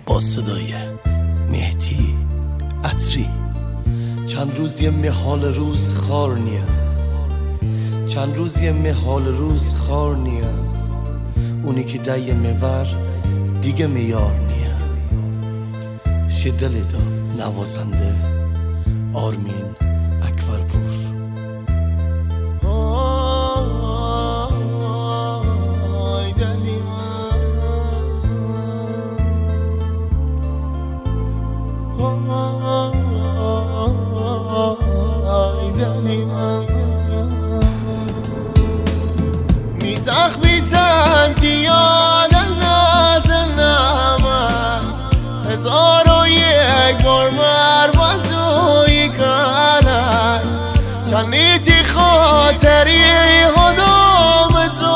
با صدای مهدی عطری. چند روز یه محال روز خار نیا، چند روز یه محال روز خار نیا، اونی که دیگه میور دیگه میار نیا. شدلی دا نوازنده آرمین اکبرپور. زخمی تنزیاد نازنامه 1001 بار مربازوی کنن چندیتی خاطری خودم تو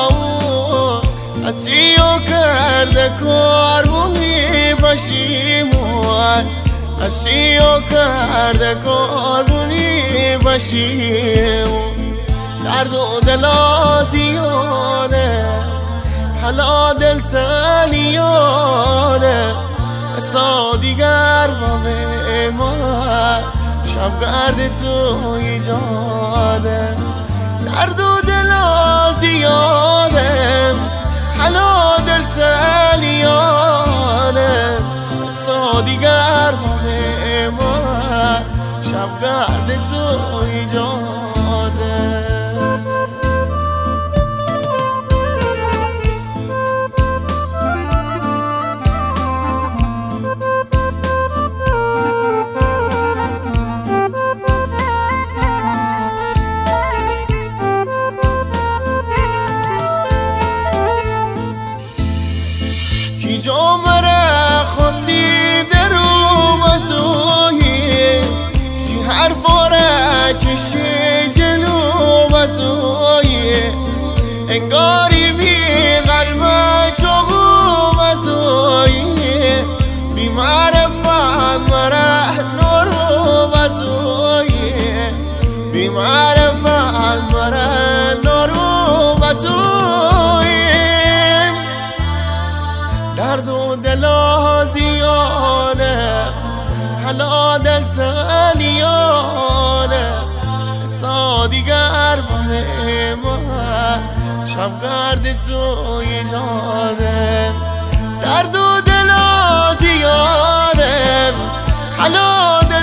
از چیو کرده کاربونی پشیمون از چیو کرده کاربونی پشیمون درد و دلا زیاده حالا دل سلیاده اصلا دیگر با ما شب گرد تو ایجاده درد و دلا زیاده حالا دل سلیاده اصلا دیگر با ما شب گرد تو ایجاده. کی جامره خواستیده رو بزویی شی حرفاره چشی جلو بزویی انگاری بی قلب چوبو بزویی بی معرفت مره نورو بزویی بی معرفت مره نورو بزویی درد و دلا زیاده حالا دل تلیاده اصلا دیگر با ما شب گرد تو ایجاده درد و دلا زیاده حالا دل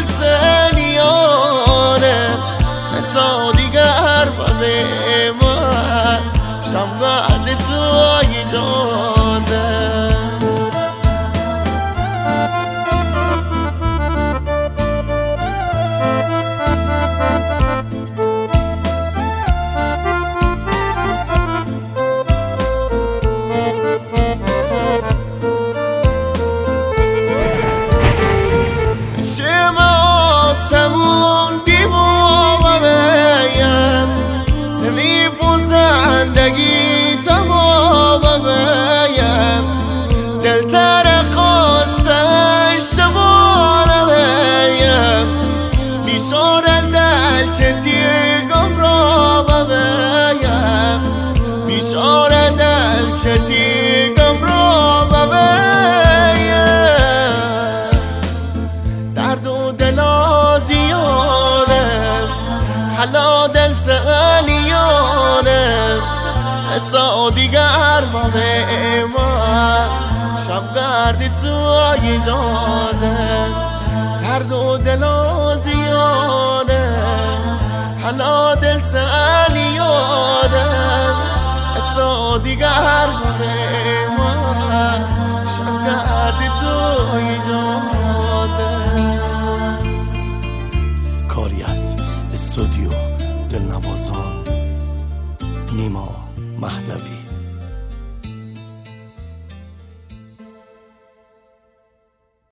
تلیاده اصلا دیگر با ما شب گرد تو ایجاده. آسمون بیمو بیم تلیف و زندگی تمام بیم دلتر خواستش دوباره بیم بیچاره دلچتی گمراه بیم بیچاره دلچتی گمراه بیم درد و دلا زیاده حالا دل تلیاده اصلا دیگر با ما شب گردی تو ایجاده درد و دلا زیاده حالا دل تلیاده اصلا دیگر با ما شب گردی تو ایجاده. کاری از استودیو دلنوازان نیما مهدوی.